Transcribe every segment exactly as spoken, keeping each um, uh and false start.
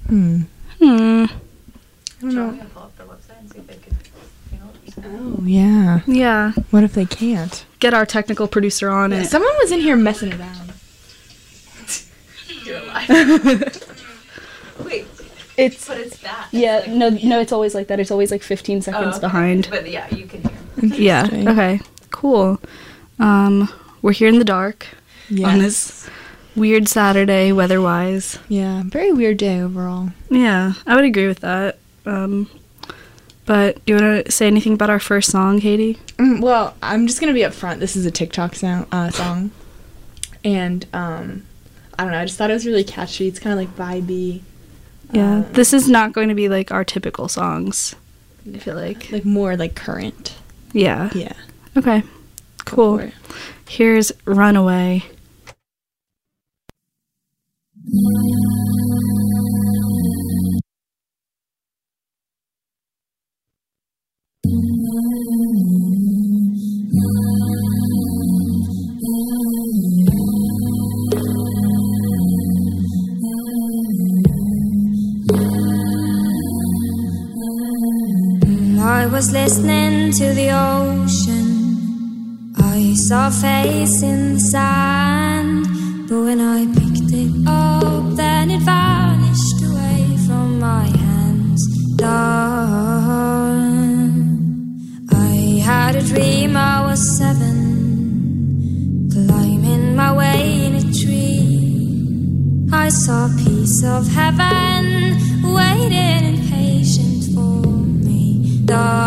Hmm. Hmm. I don't know. I'm gonna pull up the website and see if they can handle it. Oh, yeah. Yeah. What if they can't? Get our technical producer on it. Someone was in here messing around. You're alive. Wait, It's but it's that. yeah. It's like- No, no. It's always like that. It's always like fifteen Oh, seconds okay. behind. But yeah, you can hear. Yeah. Interesting. Okay. Cool. Um, we're here in the dark Yes. on this weird Saturday, weather-wise. Yeah, very weird day overall. Yeah, I would agree with that. Um, but do you want to say anything about our first song, Katie? Mm, well, I'm just gonna be upfront. This is a TikTok sound, uh, song, and um, I don't know. I just thought it was really catchy. It's kind of like vibey. Yeah, Um, this is not going to be like our typical songs. I feel like. like more like current. Yeah. Yeah. Okay. Cool. for it. Here's Runaway. I was listening to the ocean. I saw a face in the sand. But when I picked it up, then it vanished away from my hands. Dawn. I had a dream I was seven, climbing my way in a tree. I saw a piece of heaven waiting impatient for me.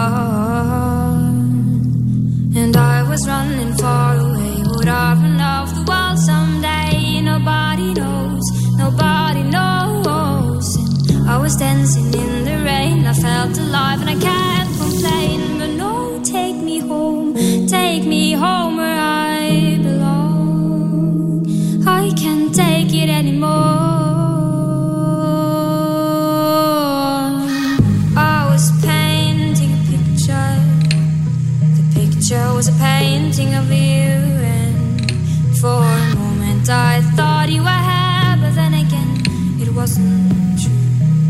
Dawn. And I was running far away. Would I run off the world someday? Nobody knows, nobody knows. And I was dancing in the rain. I felt alive and I can't complain. But no, take me home, take me home where I belong. I can't take it anymore. I was painting a picture. The picture was a painting of you, and for a moment I thought you were here, but then again it wasn't true.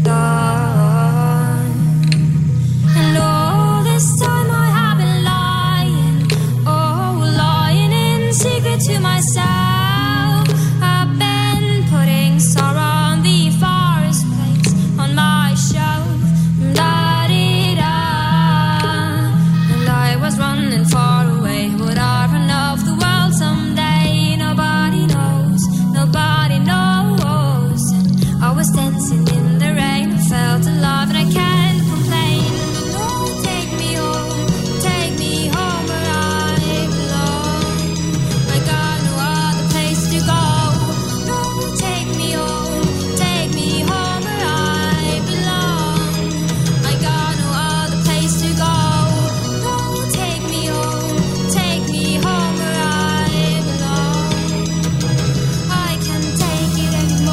Dawn. And all this time I have been lying, oh, lying in secret to myself. I've been putting sorrow on the forest place on my shelf. Da-dee-da. And I was running far away. Would I run off the world someday? Nobody knows, nobody knows. And I was dancing in the rain. I felt alive and I can't complain. No, take me home, take me home where I belong. I got no other place to go. No, take me home, take me home where I belong. I got no other place to go. No, take me home, take me home where I belong. I can't take it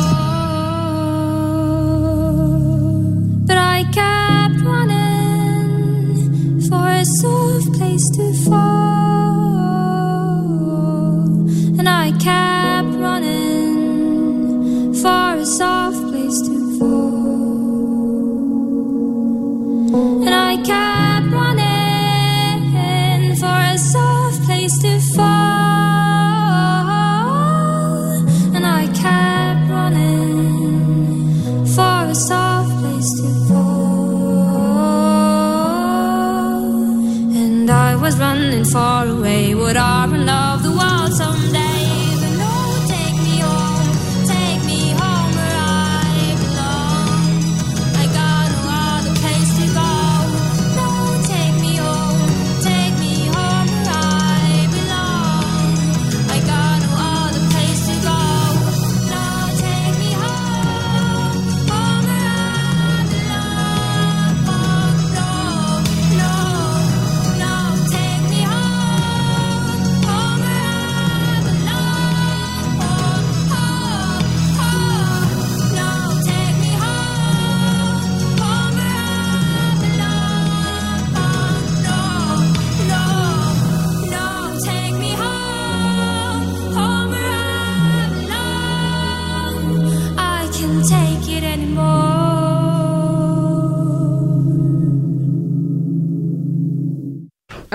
anymore. But I kept running for a soft place to fall. And I kept running for a soft place to fall. And I kept running for a soft place to fall. And I kept running for a soft place to fall. And I was running far away. Would I run off the world someday? But no, take me home, take me home where I belong. I got no other place to go. No, take me home, take me home where I belong. I got no other place to go. No, take me home, home where I belong. Oh, no, no, no, take me home, home where I belong. Oh, oh, oh, no, take me home, home where I belong. Oh, no, no, no, take me home, home where I belong. I can't take it anymore.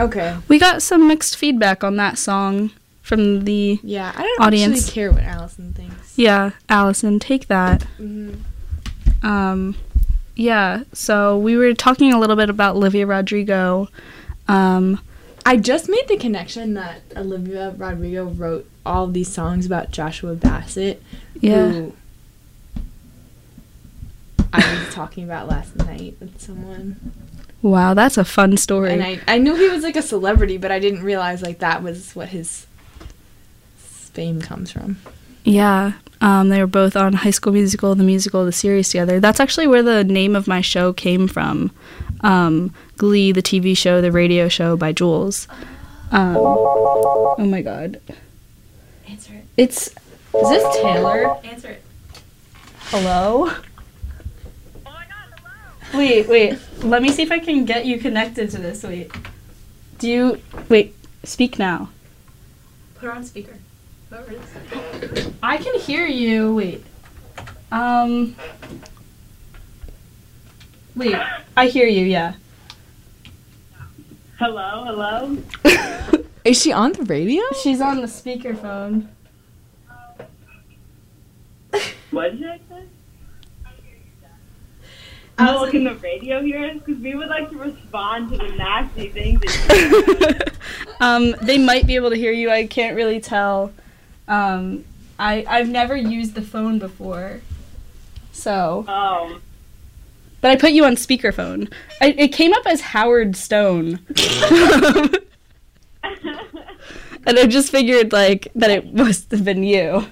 Okay. We got some mixed feedback on that song from the Yeah, I don't audience. actually care what Allison thinks. Yeah, Allison, take that. Mm-hmm. Um, yeah, so we were talking a little bit about Olivia Rodrigo. Um, I just made the connection that Olivia Rodrigo wrote all of these songs about Joshua Bassett, yeah. who I was talking about last night with someone. Wow, that's a fun story. And I, I knew he was like a celebrity, but I didn't realize like that was what his fame comes from. Yeah, um, they were both on High School Musical, the musical, the series together. That's actually where the name of my show came from. Um, Glee, the T V show, the radio show by Jules. Um, oh my god. Answer it. It's, is this Taylor? Answer it. Hello? Wait, wait. Let me see if I can get you connected to this. Wait. Do you... Wait. Speak now. Put her on speaker. Whoever it is. I can hear you. Wait. Um... Wait. I hear you, yeah. Hello, hello. Is she on the radio? She's on the speakerphone. What did I say? Oh, can the radio hear us? Because we would like to respond to the nasty things that you um, they might be able to hear you. I can't really tell. Um, I, I've never used the phone before. So... Oh. But I put you on speakerphone. I, it came up as Howard Stone. And I just figured, like, that it must have been you.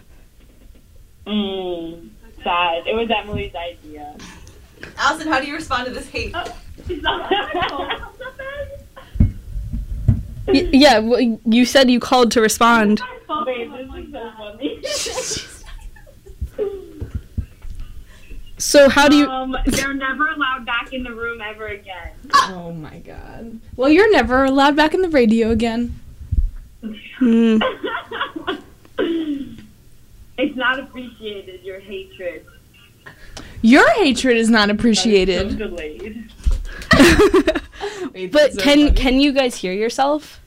Mmm. Sad. It was Emily's idea. Allison, how do you respond to this hate? Oh, she's not Y- yeah, well, you said you called to respond. Wait, this is so funny. So how do you... Um, they're never allowed back in the room ever again. Oh my god. Well, you're never allowed back in the radio again. Hmm. It's not appreciated, your hatred. Your hatred is not That is so appreciated. delayed. Wait, But that's so can funny. can you guys hear yourself?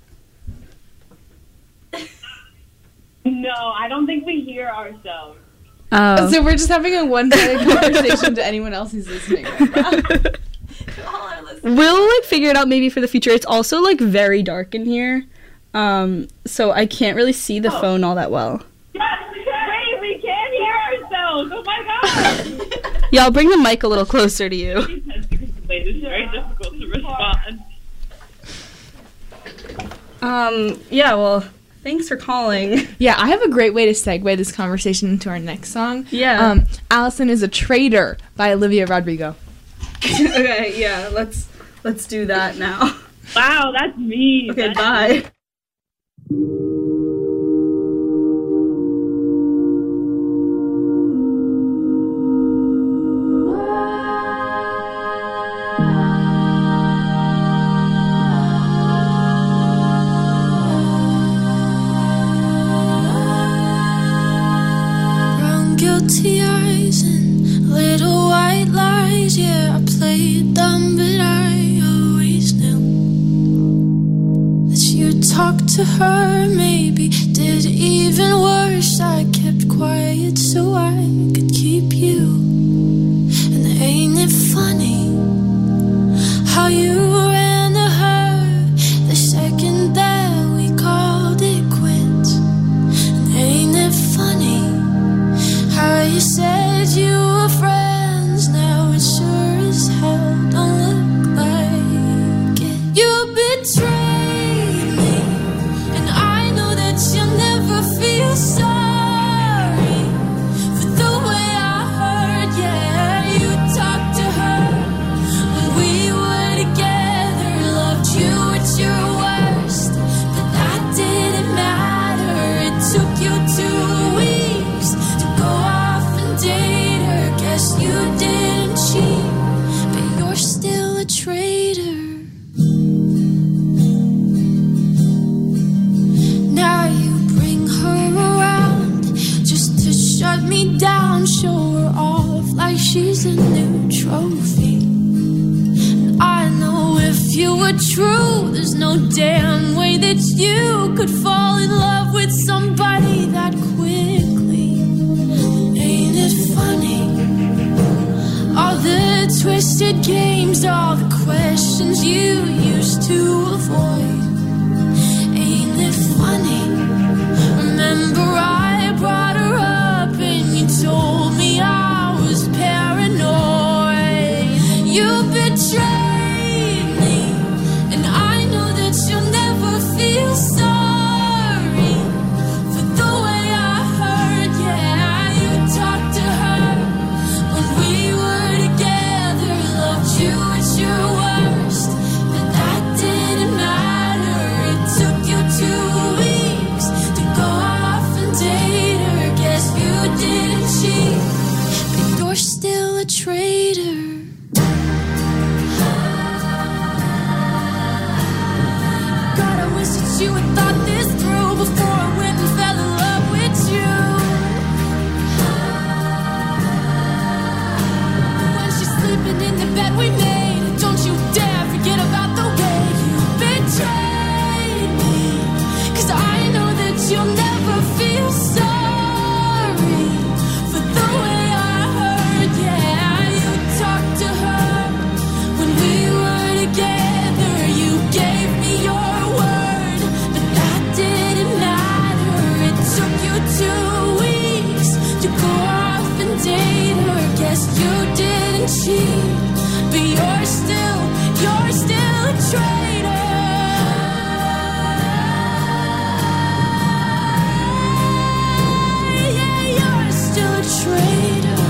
No, I don't think we hear ourselves. Oh. So we're just having a one-sided conversation to anyone else who's listening right now. All our listeners. We'll like figure it out maybe for the future. It's also like very dark in here, um, so I can't really see the Oh. phone all that well. Wait, we can't hear ourselves! Oh my god! Yeah, I'll bring the mic a little closer to you. It's very difficult to respond. Um, yeah, well, thanks for calling. Yeah, I have a great way to segue this conversation into our next song. Yeah. Um, Allison is a Traitor by Olivia Rodrigo. Okay, yeah, let's let's do that now. Wow, that's me. Okay, That's bye. Brown guilty eyes and little white lies. Yeah, I played dumb, but I always knew that you'd talk to her. Maybe did even worse. I kept quiet so I could keep you. And ain't it funny how you ran to her the second that we called it quits? And ain't it funny how you said you were friends, now it sure as hell don't look like it. You betrayed me, and I know that you'll never feel sorry for the way I heard. Yeah, you talked to her when we were together, loved you at your worst, but that didn't matter. It took you two weeks to go off and date her. Guess you didn't cheat, but you're still a traitor. Now you bring her around just to shut me down, show her off like she's a new trophy. And I know if you were but true. There's no damn way that you could fall in love with somebody that quickly. Ain't it funny? All the twisted games, all the questions you used to avoid. Ain't it funny? Remember I brought her up and you told me I was paranoid. You betrayed me, and I know that you'll never feel sorry for the way I heard. Yeah, you talked to her when we were together, loved you at your worst, but that didn't matter. It took you two weeks to go off and date her. Guess you didn't cheat, but you're still a traitor. God, I wish that you had thought this through before I went and fell in love with you. When she's sleeping in the bed we made, don't you dare forget about the way you betrayed me. 'Cause I know that you'll never feel sorry for the way I heard. Yeah, you talked to her when we were together. You gave me your word, but that didn't matter. It took you two weeks to go off and date her. Guess you didn't cheat, but you're still, you're still a traitor. Yeah, you're still a traitor.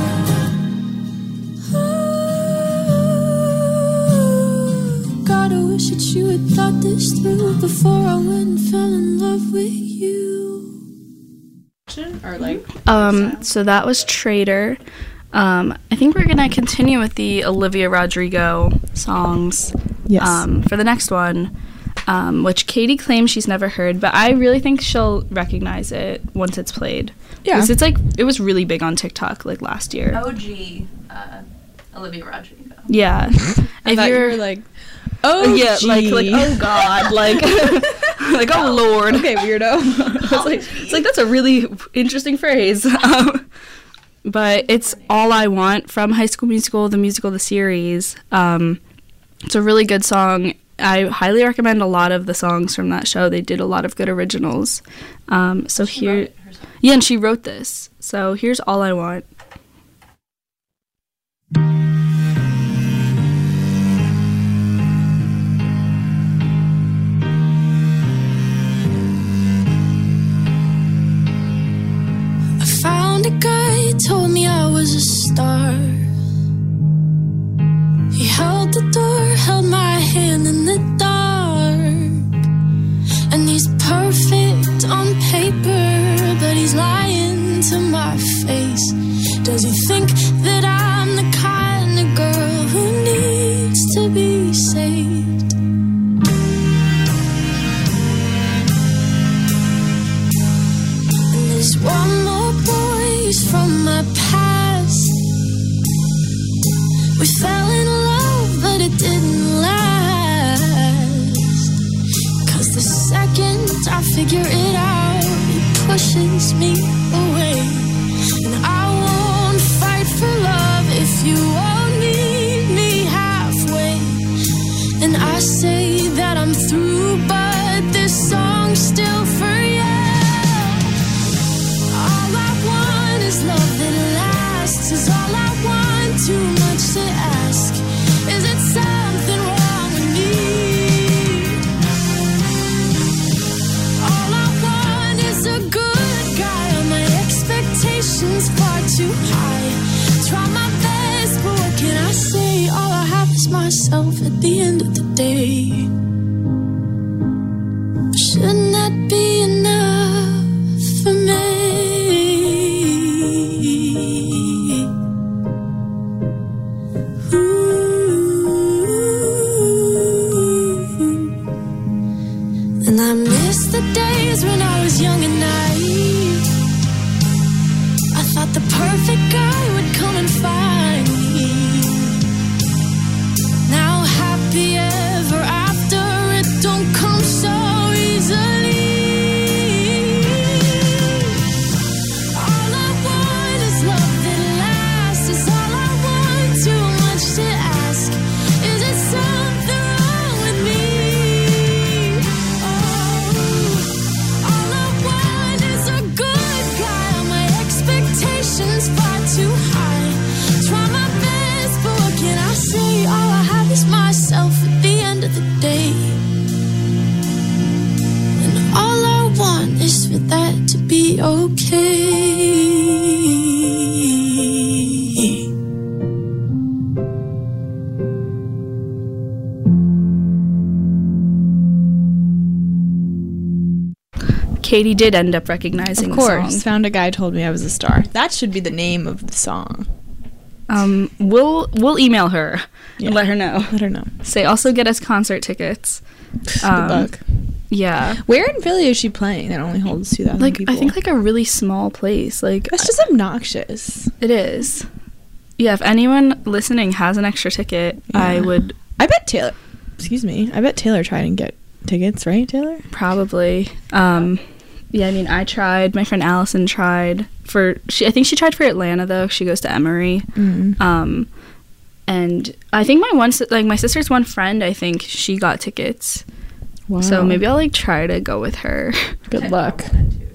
Ooh, God, I wish that you had thought this through before I went and fell in love with you. Or like, Um, so that was Traitor. Um, I think we're gonna continue with the Olivia Rodrigo songs. Yes. Um, for the next one, um, which Katie claims she's never heard, but I really think she'll recognize it once it's played. Yeah. 'Cause it's like it was really big on TikTok like last year. O G uh, Olivia Rodrigo. Yeah. I if thought you you're were like, oh yeah, like like oh god, like like oh lord. okay, weirdo. It's like, it's like that's a really interesting phrase. Um, but it's All I Want from High School Musical, the musical, the series. Um, it's a really good song. I highly recommend a lot of the songs from that show. They did a lot of good originals. Um, so She here, wrote it herself. yeah, and she wrote this. So here's All I Want. I found a guy, told me I was a star. He held the door, held my hand in the dark. And he's perfect on paper, but he's lying to my face. Does he think that I'm the kind of girl who needs to be saved? And there's one more boy, he's from my past. We fell in love, but it didn't last. 'Cause the second I figure it out, he pushes me away. And I won't fight for love if you won't meet me halfway. And I say that I'm through, but this song's still for you. All I want is love that lasts, is all I want, too much to ask. Is it something wrong with me? All I want is a good guy. Are my expectations far too high? Try my best, but what can I say? All I have is myself at the end of the day. Shouldn't that be enough for me? Ooh. And I miss the days when I was young and naive. I thought the perfect guy would come and find me. Now happy ever after, Katie did end up recognizing Of the course, song. Found a Guy Told Me I Was a Star. That should be the name of the song. Um, we'll we'll email her Yeah. and let her know. Let her know. Say also get us concert tickets. Um, Good luck. Yeah. Where in Philly is she playing that only holds two thousand Like people? I think like a really small place. Like That's just obnoxious. it is. Yeah, if anyone listening has an extra ticket, I Yeah. would I bet Taylor, excuse me, I bet Taylor tried and get tickets, right, Taylor? probably. Um, yeah, I mean, I tried. My friend Allison tried for. She, I think she tried for Atlanta though. She goes to Emory. Mm. Um, and I think my one si- like my sister's one friend. I think she got tickets. Wow. So maybe I'll like try to go with her. Good luck.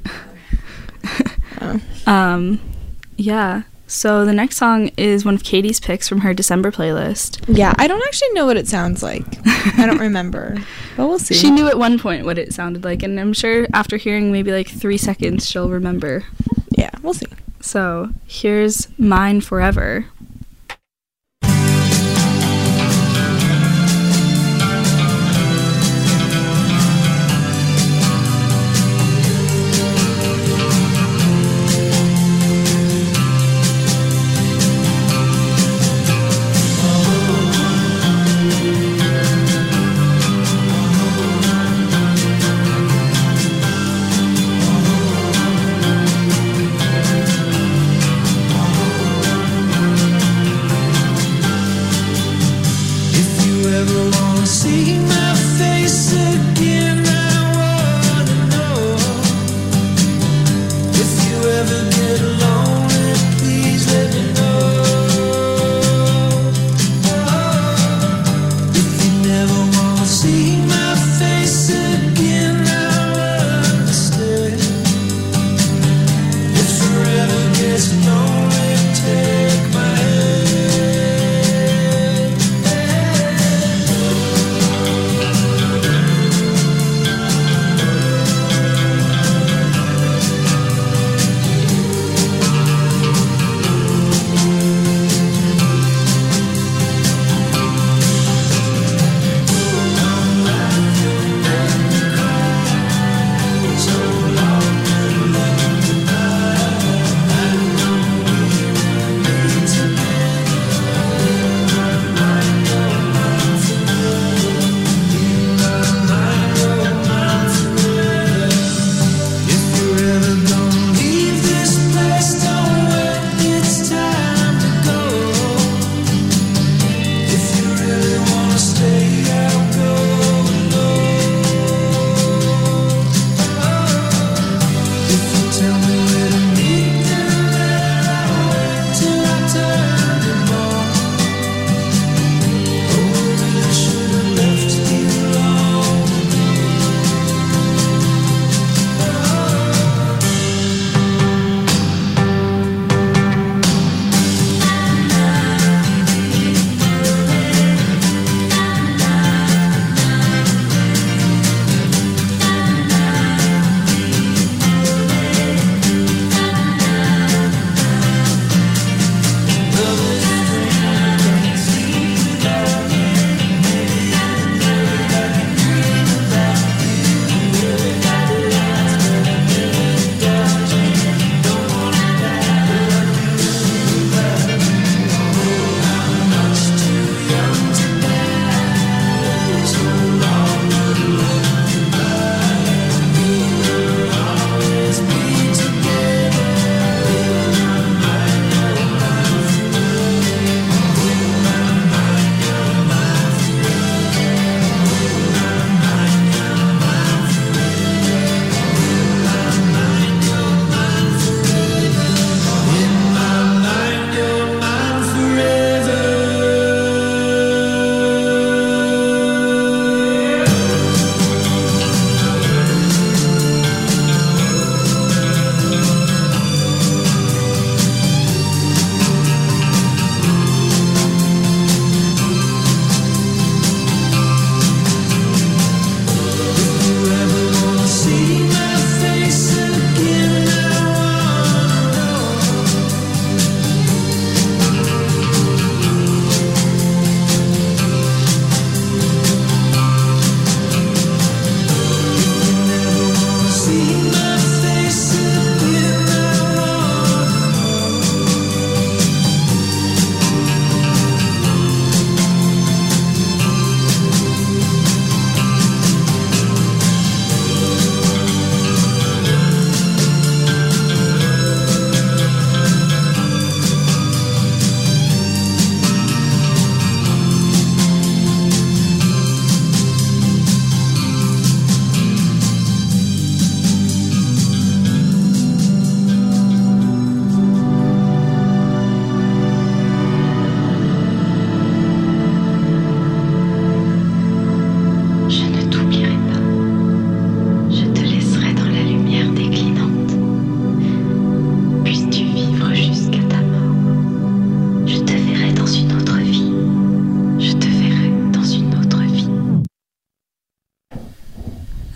Oh. Um, yeah. So the next song is one of Katie's picks from her December playlist. Yeah, I don't actually know what it sounds like. I don't remember, but we'll see. She knew at one point what it sounded like, and I'm sure after hearing maybe like three seconds, she'll remember. Yeah, we'll see. So here's Mine Forever. Take my hand.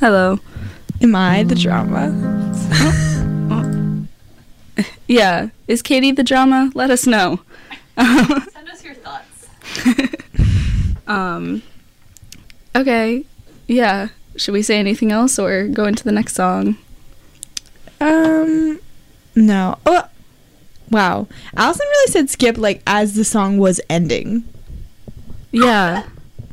Hello. Am I the drama? Yeah. Is Katie the drama? Let us know. Send us your thoughts. um. Okay. Yeah. Should we say anything else or go into the next song? Um, no. Oh, wow. Allison really said skip like as the song was ending. Yeah.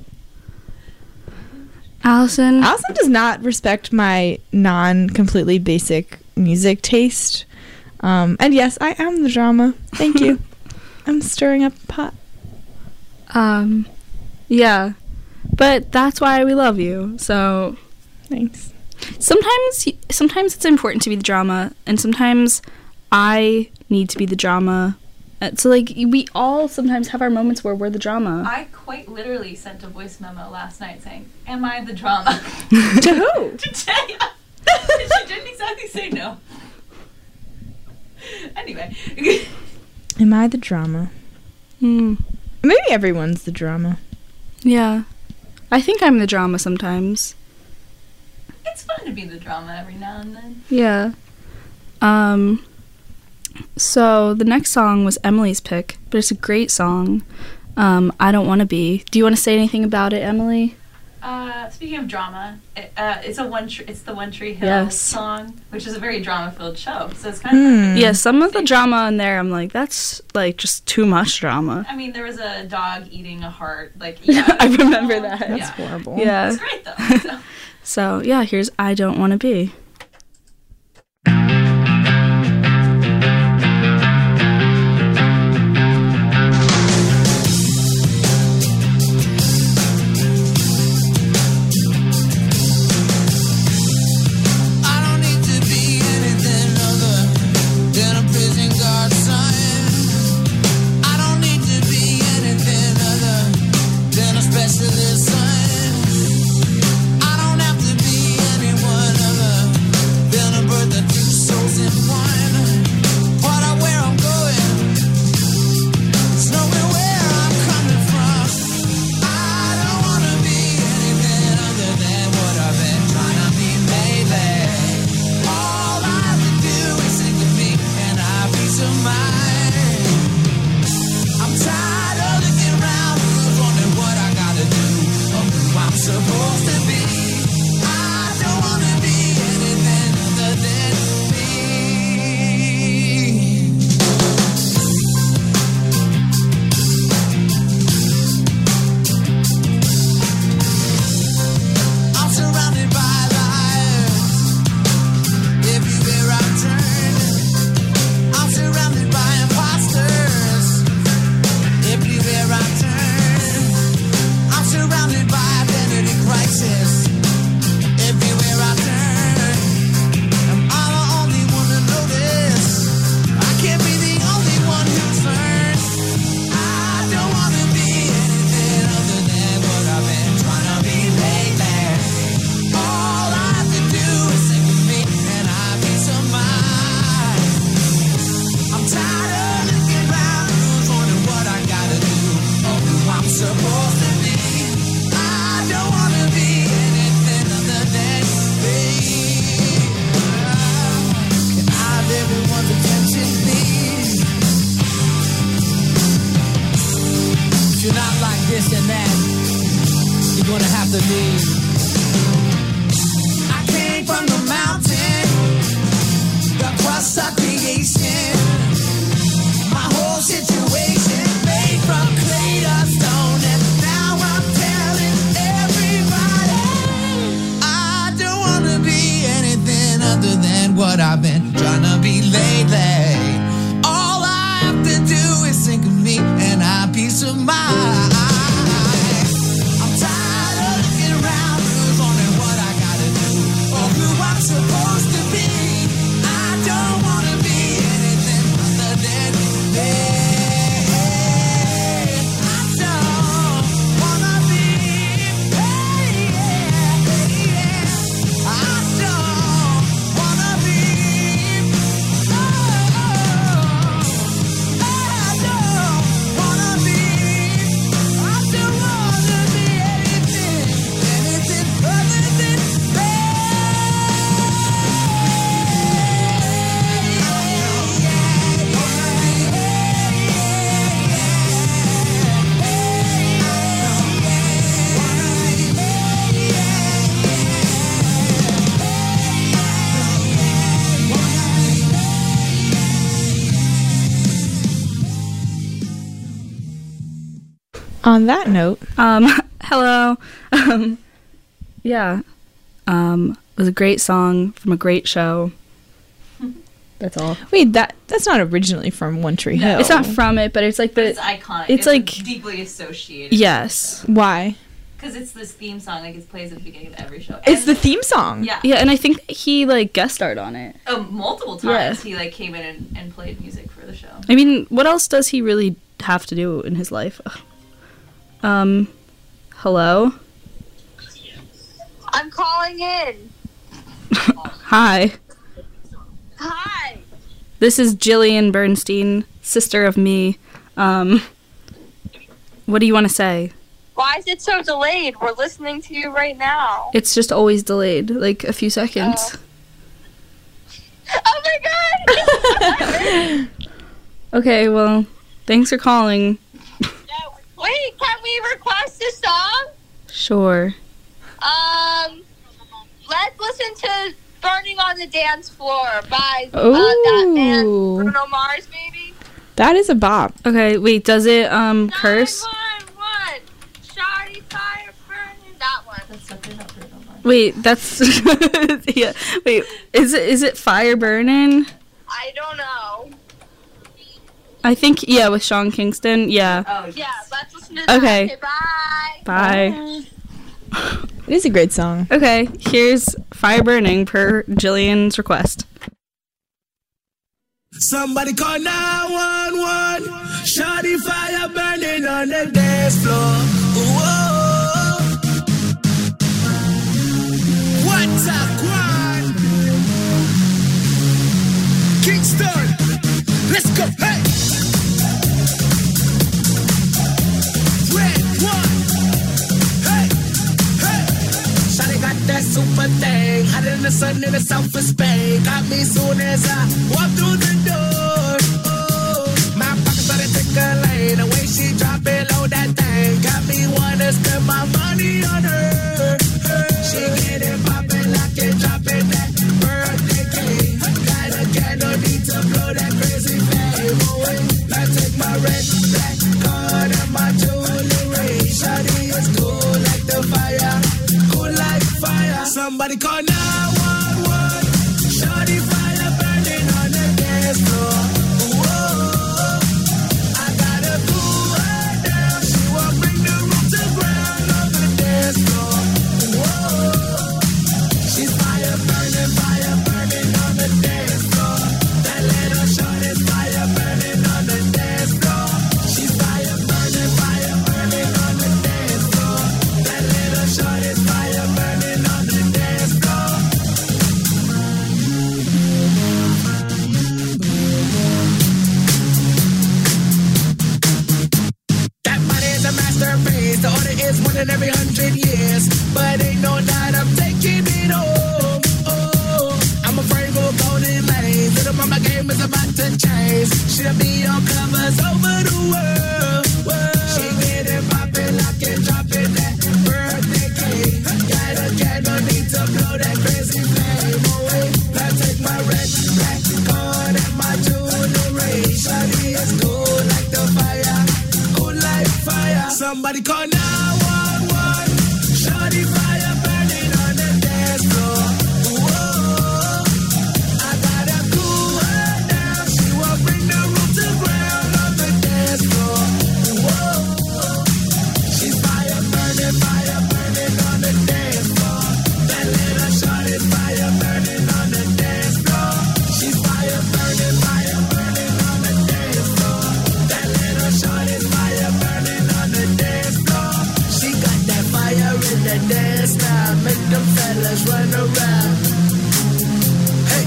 Allison. Allison does not respect my non-completely basic music taste. Um, and yes, I am the drama. Thank you. I'm stirring up a pot. Um, yeah. But that's why we love you. So Thanks. sometimes sometimes it's important to be the drama, and sometimes I need to be the drama. Uh, So like we all sometimes have our moments where we're the drama. I quite literally sent a voice memo last night saying, "Am I the drama?" To who? To Taya. She didn't exactly say no. Anyway. Am I the drama? Hmm. Maybe everyone's the drama. Yeah. I think I'm the drama sometimes. It's fun to be the drama every now and then. Yeah. Um so the next song was Emily's pick, but it's a great song. Um I Don't Want to Be. Do you want to say anything about it, Emily? Uh, speaking of drama, it, uh, it's a one. Tr- it's the One Tree Hill Yes. song, which is a very drama-filled show. So it's kind of. Hmm. Yeah, some of the drama in there, I'm like, that's like just too much drama. I mean, there was a dog eating a heart. Like, yeah, I remember oh, that. That's yeah. horrible. Yeah. It's great though. So. So yeah, here's I Don't Want to Be. I don't need to be anything other than a prison guard son. I don't need to be anything other than a specialist son. I don't have to be anyone other than a bird that two souls in one. Part of where I'm going, it's knowing where I'm coming from. I don't want to be anything other than what I've been trying to be lately. All I have to do is think of me and I peace of mind. I'm tired of looking around, wondering what I gotta do or who I'm supposed to be. I don't wanna be anything other than me. I'm surrounded by liars everywhere I turn. I'm surrounded by imposters everywhere I turn. I'm surrounded by identity crisis everywhere I turn. Am I the only one to notice? I can't be the only one who's learned. I don't wanna be anything other than what I've been trying to be lately. All I have to do is think of me and I have peace of mind. I'm tired of looking around, wondering what I gotta do or who I'm supposed to be. I don't wanna be anything other than me. Can I have everyone's attention, please? If you're not like this and that, you're gonna have to leave. I came from the mountain, the crust of creation. My whole situation made from clay to stone, and now I'm telling everybody I don't wanna be anything other than what I've been trying to be lately. All I have to do is think of me and I have peace of mind. I'm tired of looking around, wondering what I gotta do or who I'm supposed to be. I don't wanna On that note, Um, hello. Um, yeah. Um, it was a great song from a great show. That's all. wait, that that's not originally from One Tree Hill. It's not from it, but it's like the. It's iconic. It's like- deeply associated. Yes. Why? Because it's this theme song, like it plays at the beginning of every show. It's And- the theme song. Yeah. Yeah, and I think that he like guest starred on it. Oh, multiple Yeah. times he like came in and, and played music for the show. I mean, what else does he really have to do in his life? Ugh. Um, hello? I'm calling in. Hi. Hi. This is Jillian Bernstein, sister of me. Um, what do you want to say? Why is it so delayed? We're listening to you right now. It's just always delayed, like a few seconds. Oh my god! Okay, well, thanks for calling. Wait, can we request a song? Sure. Um, let's listen to "Burning on the Dance Floor" by uh, Ooh. that man Bruno Mars, maybe. That is a bop. Okay, wait, does it um curse? nine one one, Shardy Fire Burning. That one. That's definitely not Bruno Mars. Wait, that's yeah. Wait, is it is it fire burning? I don't know. I think yeah, with Sean Kingston. Yeah. Oh, yes. Yeah, let's listen to that. Okay. Okay, bye. Bye. It is a great song. Okay, here's fire burning per Jillian's request. Somebody call nine one one. Shawty fire burning on the dance floor. Whoa. What's up, Quan? Kingston. Let's go. Hey. Red one. Hey. Hey. Shawty got that super thing. Hotter than the sun in the south of Spain. Got me soon as I walk through the door. Oh, my pocket started tickling. The way she drop it low, that thing got me wanna spend my money on her. She get it poppin', lock it, drop it, that birthday cake. Got a candle, need to blow that crazy flame away. I take my red, black card and my jewelry. Shawty is cool like the fire, cool like fire. Somebody call nine one one. Shawty fire burning on the dance floor. Whoa, I gotta cool her down. She won't bring the roof to ground on the dance floor. Whoa, she's fire burning, fire burning on the dance floor. That little short is fire burning on the dance floor. She's fire burning, fire burning on the dance floor. That little short is fire burning on the dance floor. That body is a masterpiece. The order is one in every hundred years. But ain't no doubt I'm taking it home. Oh, I'm afraid we'll go in lanes. Little mama game is about to change. She'll be on covers over the world. world. She get it poppin', lock it, drop it, that birthday cake. Got a candle, need to blow that crazy flame away. I take my red, black card and my jewelry. Shawty is cool like the fire, cool like fire. Somebody call nine one one. Shawty fire burning on the dance floor. Whoa, I gotta cool her down. She won't bring the roof to ground on the dance floor. Whoa, she's fire burning, fire burning on the dance floor. That little shot is fire burning on the dance floor. She's fire burning, fire burning on the dance floor. That little shot is fire burning on the dance floor. She got that fire in the dance now. Make them fellas run around. Hey,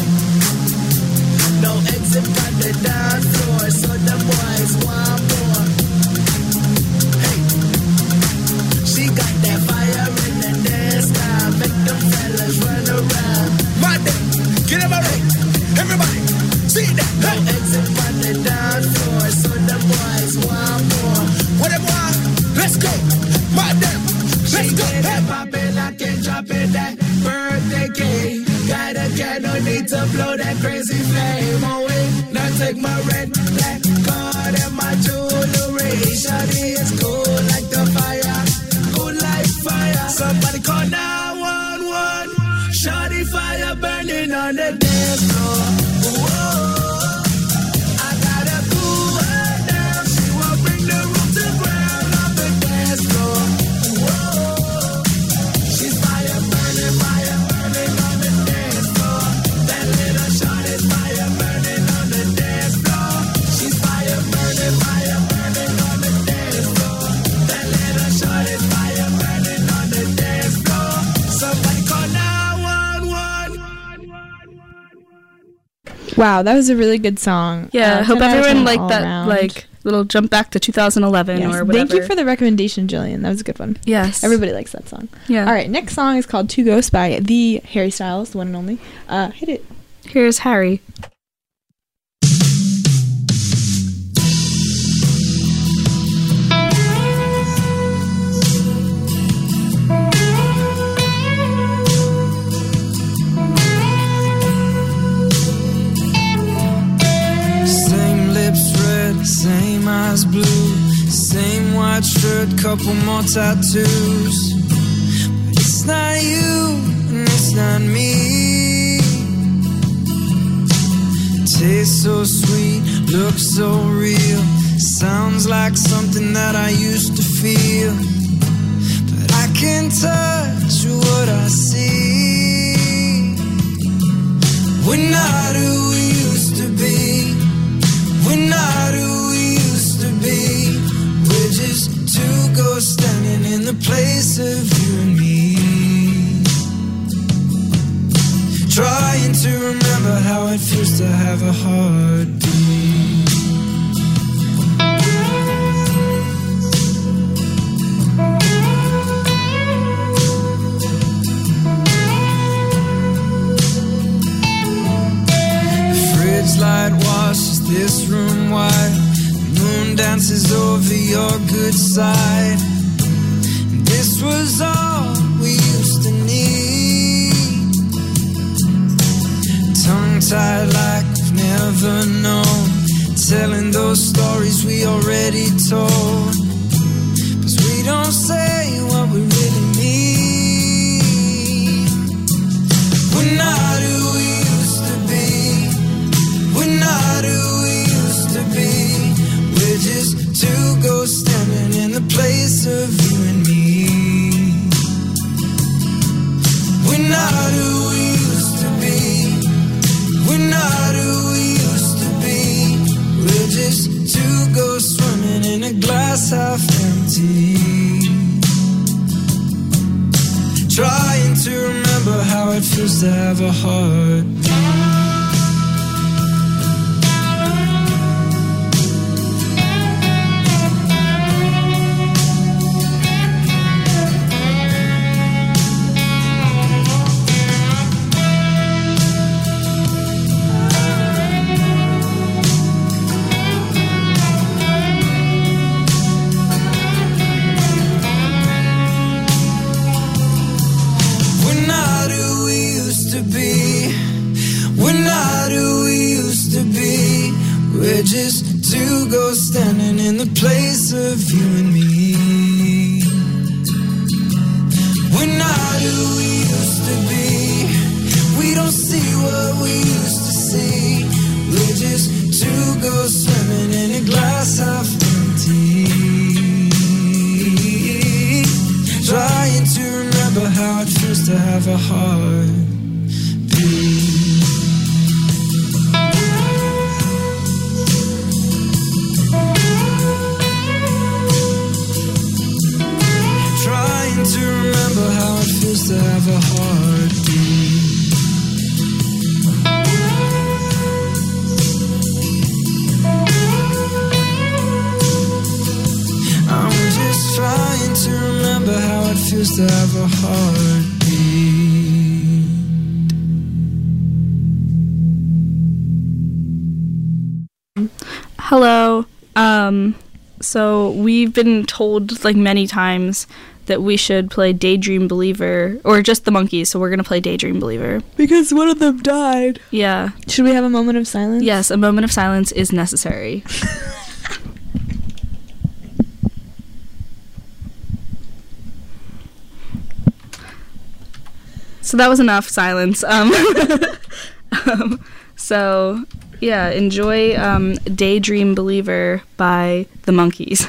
no exit on the dance floor, so the boys want more. Hey, she got that fire in the dance now. Make them fellas run around. My day, get up already. Everybody, see that. No exit on the dance floor, so the boys want more. What they want? Let's go. My day, let's go. Hey, pop it, lock it, drop it, that birthday cake. Got a candle, need to blow that crazy flame away. Now take my red, black card and my jewelry. Shawty is cool Wow, that was a really good song. Yeah, I Uh, hope ten out of everyone ten liked all that, around. like, little jump back to two thousand eleven Yes, or whatever. Thank you for the recommendation, Jillian. That was a good one. Yes. Everybody likes that song. Yeah. All right, next song is called Two Ghosts by the Harry Styles, the one and only. Uh, hit it. Here's Harry. Same eyes blue, same white shirt, couple more tattoos. But it's not you, and it's not me. Tastes so sweet, looks so real. Sounds like something that I used to feel. But I can't touch what I see. We're not who we used to be. We're not who we used to be. We're just two ghosts standing in the place of you and me. Trying to remember how it feels to have a heartbeat. The fridge light washes this room white. The moon dances over your good side. And this was all we used to need. Tongue-tied like we've never known. Telling those stories we already told. 'Cause we don't say what we really mean. We're not who we used to be. We're not who we used to be. We're just two ghosts standing in the place of you and me. We're not who we used to be. We're not who we used to be. We're just two ghosts swimming in a glass half empty. Trying to remember how it feels to have a heart. Just two ghosts standing in the place of you and me. We're not who we used to be. We don't see what we used to see. We're just two ghosts swimming in a glass half empty. Trying to remember how it feels to have a heartbeat. To remember how it feels to have a heartbeat. I'm just trying to remember how it feels to have a heartbeat. Hello. Um, so we've been told like many times that we should play Daydream Believer, or just the Monkees, so we're going to play Daydream Believer. Because one of them died. Yeah. Should we have a moment of silence? Yes, a moment of silence is necessary. So that was enough silence. Um, um, so, yeah, enjoy um, Daydream Believer by the Monkees.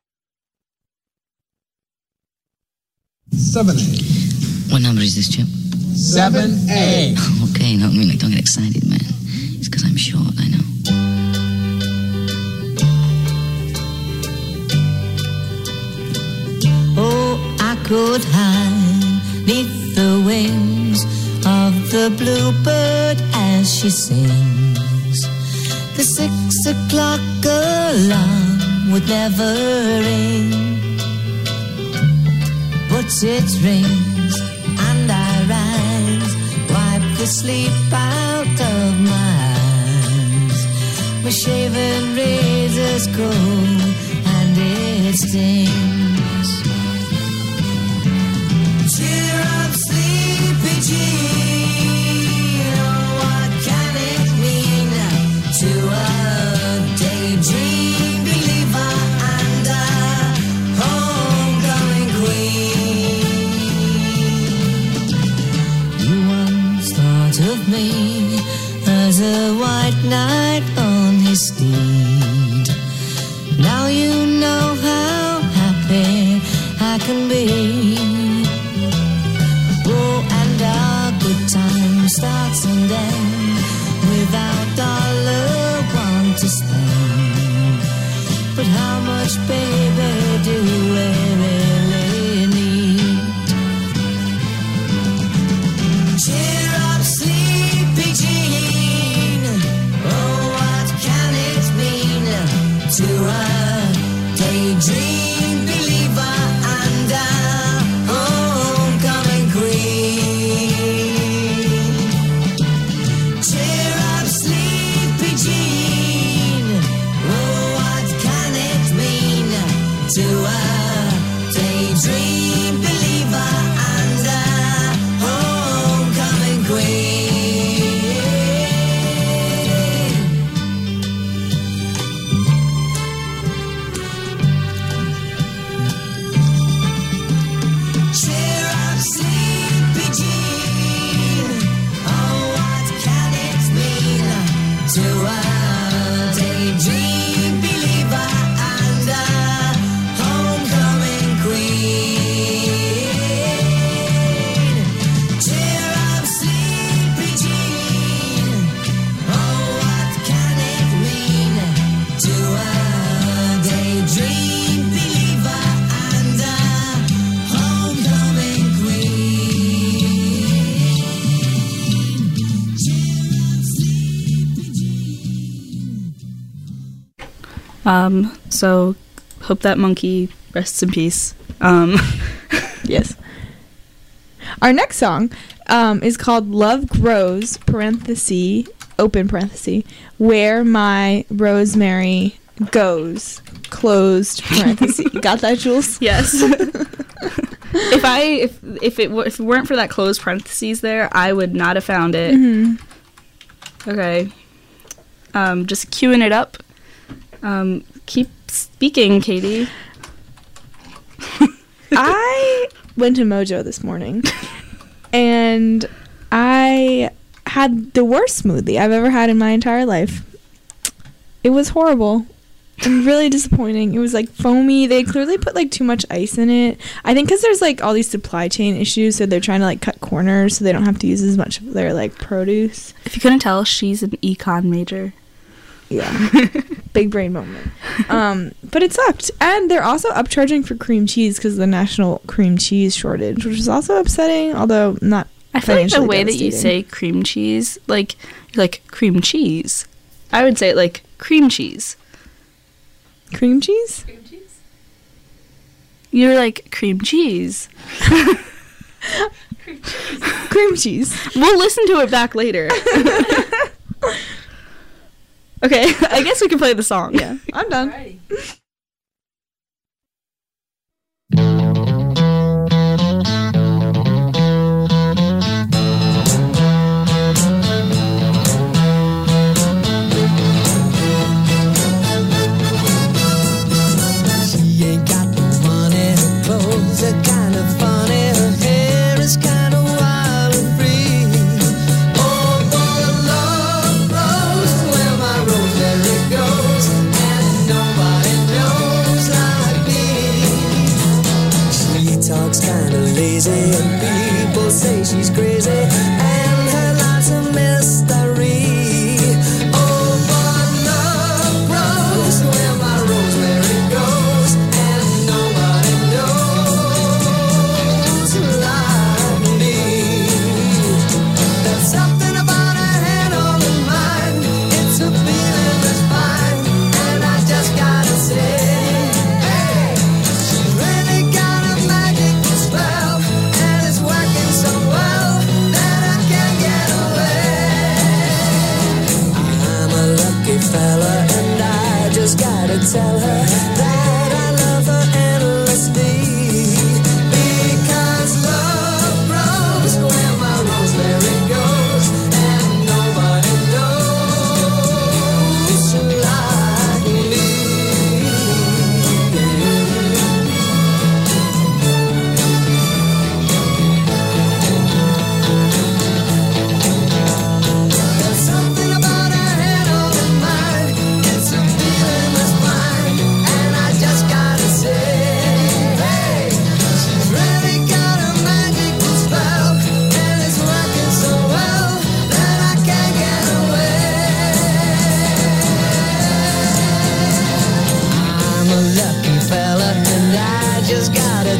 seven A. What number is this, Chip? seven A. Okay, no, I mean, like, don't get excited, man. It's because I'm short, I know. Oh, I could hide neath the wings of the bluebird as she sings. The six o'clock alarm would never ring, but it rings and I rise, wipe the sleep out of my eyes. My shaven razor's cold and it stings. Cheer up, sleepy Jean. Oh, what can it mean to a daydream believer and a homecoming queen? You once thought of me as a white knight on his steed. Now you know how happy I can be. Oh, and our good time starts and ends without dollar one to spend. But how much, baby, do we really need? Cheer up, sleepy Jean. Oh, what can it mean to a daydream believer and a homecoming queen? Cheer up, sleepy Jean. Oh, what can it mean to a daydream believer and a homecoming queen? Cheer up, sleepy Jean. Oh, what can it mean to a daydream believer and a homecoming queen? Cheer up, sleepy Jean. Oh, what can it mean to a daydream believer and a homecoming queen? Um, so hope that monkey rests in peace. Um, Yes. Our next song um, is called Love Grows, parenthesis, open parenthesis, Where My Rosemary Goes, closed parenthesis. Got that, Jules? yes. if I if if it w- if it weren't for that closed parentheses there, I would not have found it. Mm-hmm. Okay. Um, just queuing it up. Um, keep speaking, Katie. I went to Mojo this morning, and I had the worst smoothie I've ever had in my entire life. It was horrible and really disappointing. It was like foamy. They clearly put like too much ice in it. I think because there's like all these supply chain issues, so they're trying to like cut corners so they don't have to use as much of their like produce. If you couldn't tell, she's an econ major. Yeah. Big brain moment. Um, but it sucked. And they're also upcharging for cream cheese because of the national cream cheese shortage, which is also upsetting, although not I feel like the financially way that you devastating. say cream cheese, like you're like cream cheese. I would say it like cream cheese. Cream cheese? Cream cheese? You're like cream cheese. Cream cheese. Cream cheese. We'll listen to it back later. Okay, I guess we can play the song. Yeah, I'm done. Alrighty. She ain't got no money, her clothes are kind of funny, her hair is kind of wild and free. Oh, but love grows where my rosemary goes, and nobody knows like me. She talks kind of lazy, and people say she's crazy, and her life's a mystery. Oh, but love grows where my rosemary goes, and nobody knows like me. There's something about her head on her mind. It's a feeling that's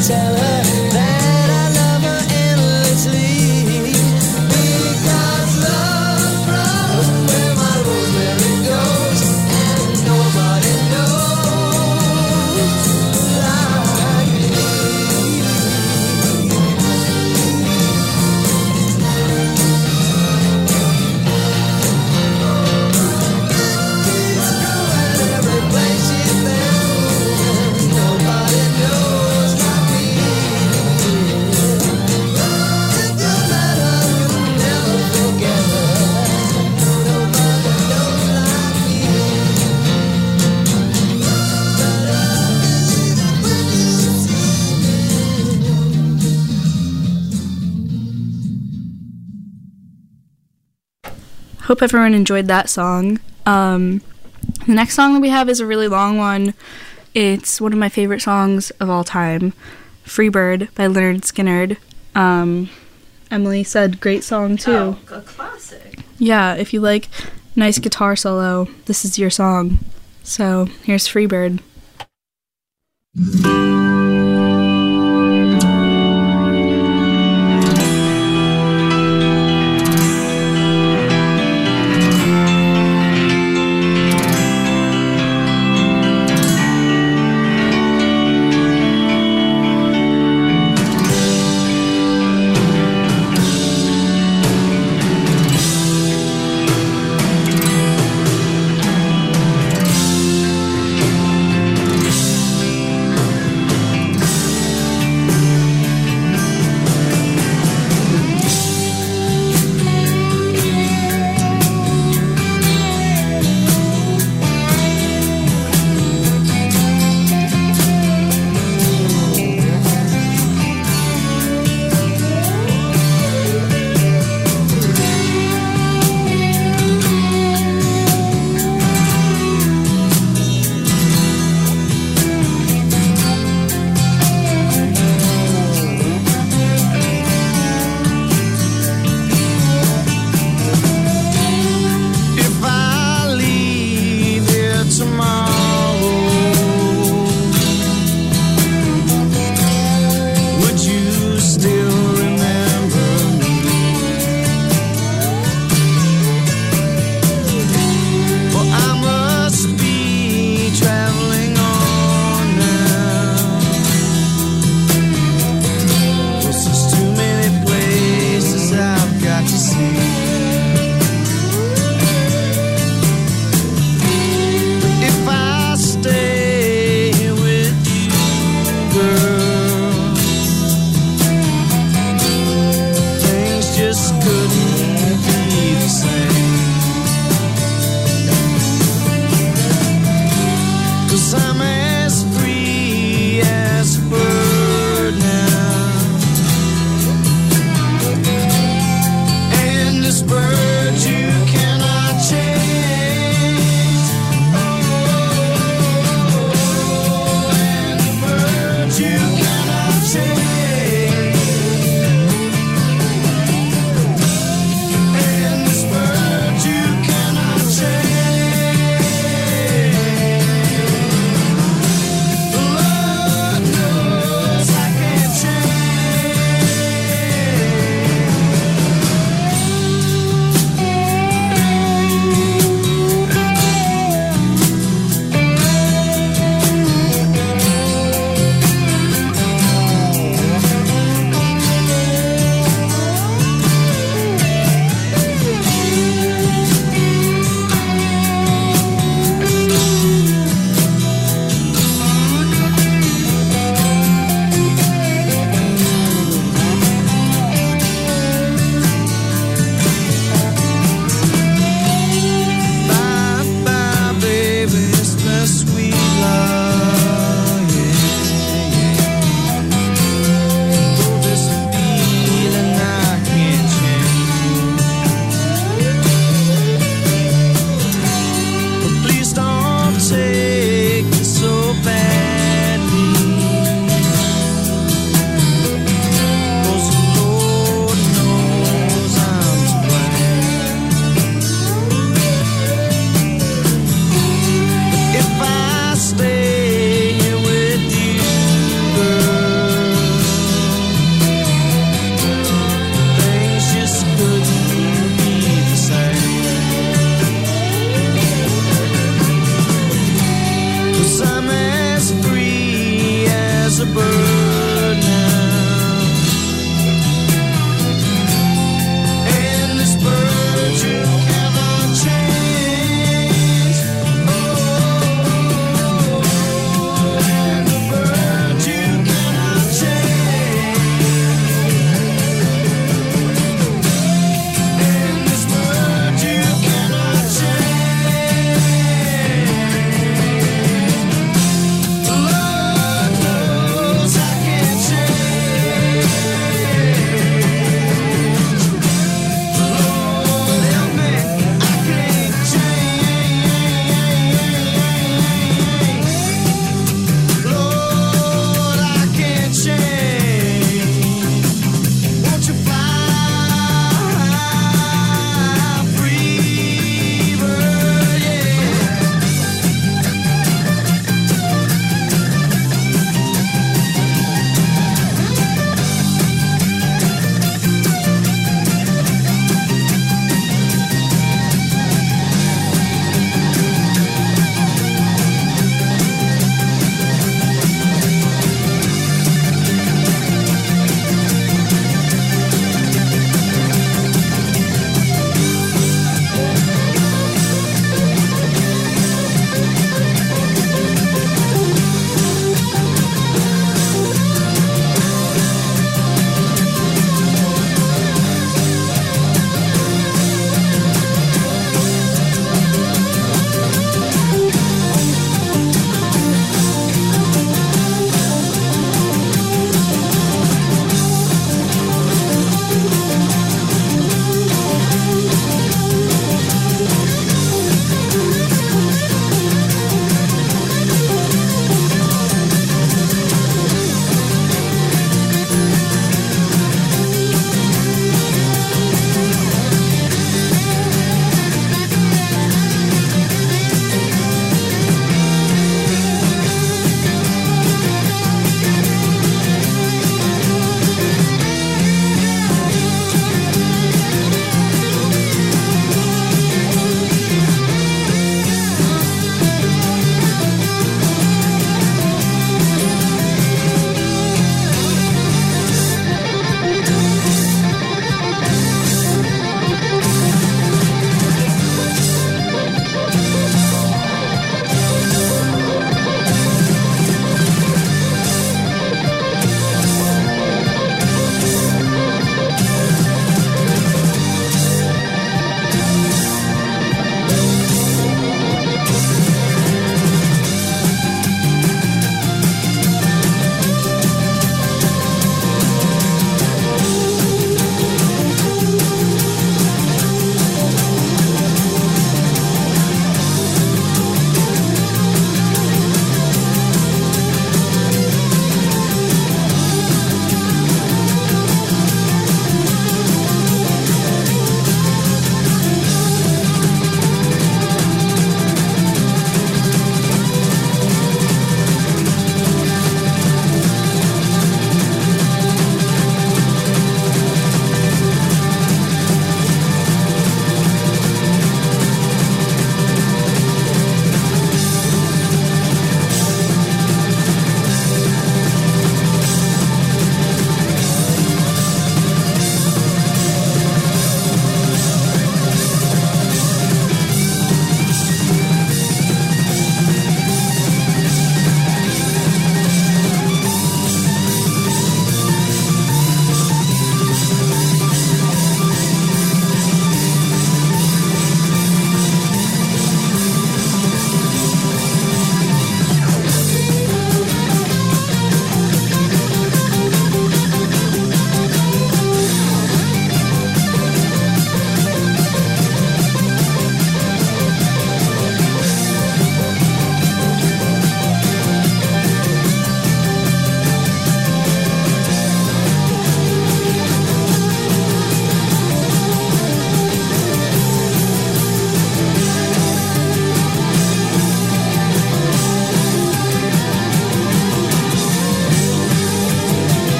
tell her that I love her endlessly. Because love grows where my rosemary goes, and nobody knows like me. Every place she's been, nobody knows like me. If you met her, you'll never forget her. Nobody knows like me. Hope everyone enjoyed that song. Um, the next song that we have is a really long one. It's one of my favorite songs of all time, Freebird by Lynyrd Skynyrd. Um, Emily said great song too. Oh, a classic. Yeah, if you like nice guitar solo, this is your song. So here's Freebird. Freebird, a bird now. And this bird you cannot change. Oh, and the bird you cannot change. And this bird you cannot change. Lord knows I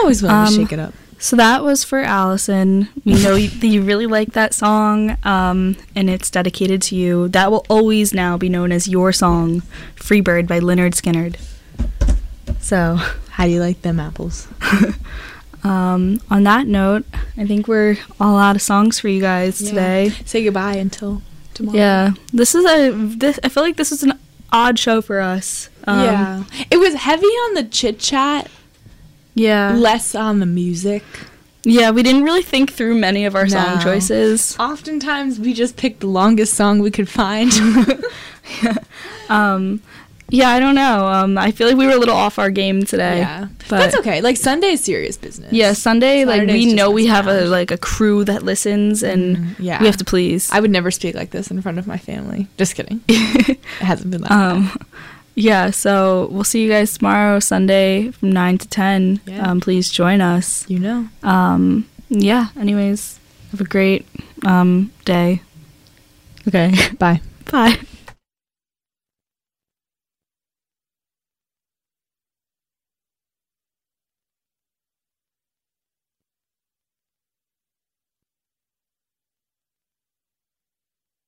always willing Um, to shake it up. So that was for Allison. We know you, that you really like that song, um, and it's dedicated to you. That will always now be known as your song, Freebird by Lynyrd Skynyrd. So, How do you like them apples? um, on that note, I think we're all out of songs for you guys Yeah. today. Say goodbye until tomorrow. Yeah, this is a. This, I feel like this is an odd show for us. Um, yeah. It was heavy on the chit chat, yeah, less on the music. yeah. We didn't really think through many of our song No. choices. Oftentimes we just picked the longest song we could find. Um, yeah, I don't know. Um, I feel like we were a little off our game today. Yeah. but That's okay. Like Sunday is serious business. Yeah, Sunday, like Saturday's we just know we messing have a around. like a crew that listens, and Mm, yeah. we have to please. I would never speak like this in front of my family. Just kidding. It hasn't been like that. um, yeah. So we'll see you guys tomorrow, Sunday, from nine to ten. Yeah. Um, please join us. You know. Um, yeah. Anyways, have a great um day. Okay. Bye. Bye.